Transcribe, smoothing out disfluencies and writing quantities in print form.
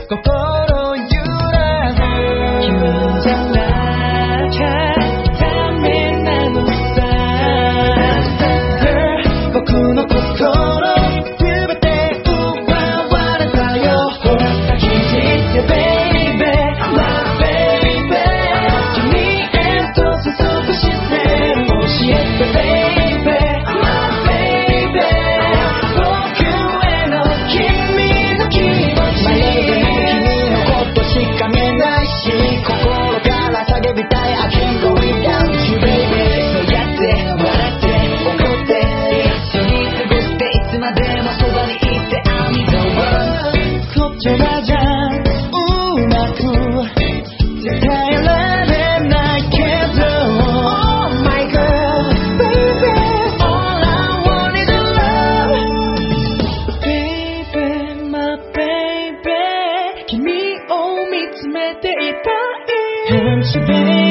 心揺らす君じゃなきゃダメなのさ Girl 僕の心全て奪われたよ気づいて baby my baby 君へと続く視線教えて baby my baby 僕への君の気持ち迷うでも君のことしか見えないし心から叫びたい I can't go without you baby そうやって笑って怒って一緒に過ごしていつまでもそばにいて I'm the one 言葉じゃうまく伝えられないけど Oh my girl baby all I want is love baby my baby 君を見つめていたい Don't you baby